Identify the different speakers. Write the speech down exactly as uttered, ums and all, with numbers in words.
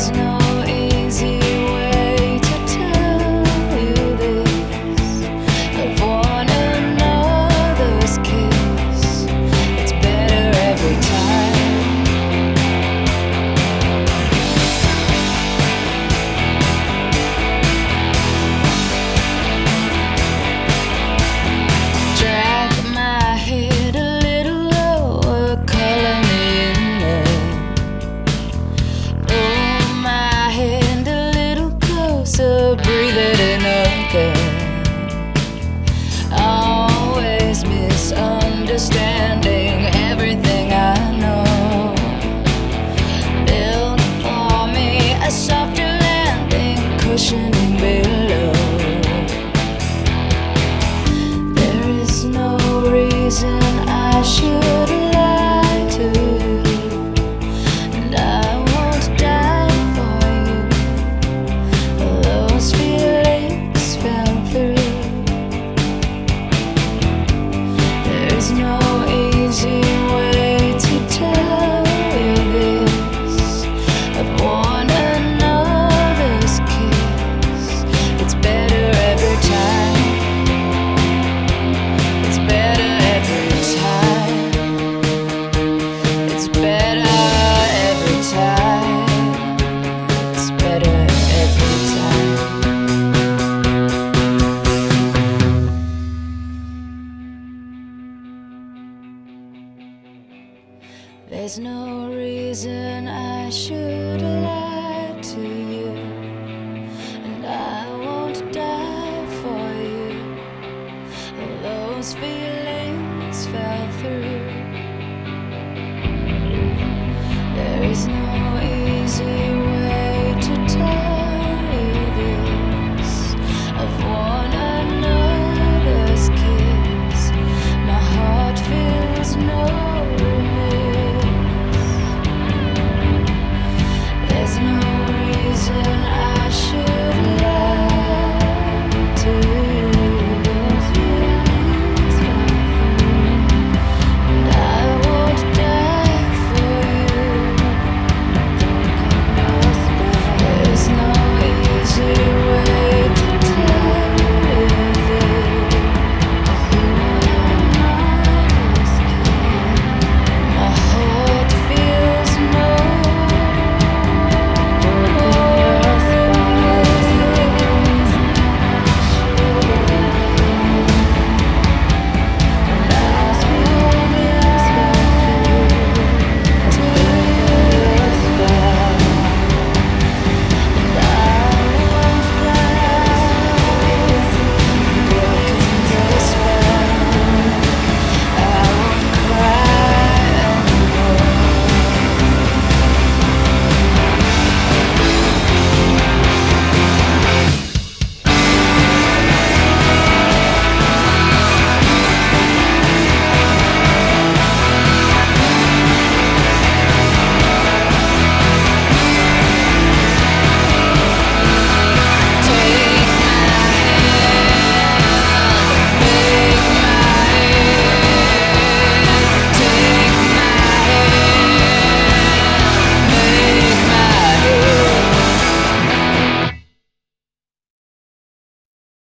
Speaker 1: There's no easy way to tell you this. Of one another's kiss, it's better every time. Drag my head a little lower, color me in there. Pull my hand a little closer, breathe it in again. Always misunderstanding everything I know. Build for me a softer landing, cushioning below. There is no reason I should lie to you, and I won't die for you. Those feelings fell through. There's no easy way to tell you this. Of one another's kiss, it's better every time. It's better every time. It's better every time. It's better every time. There's no reason I should lie.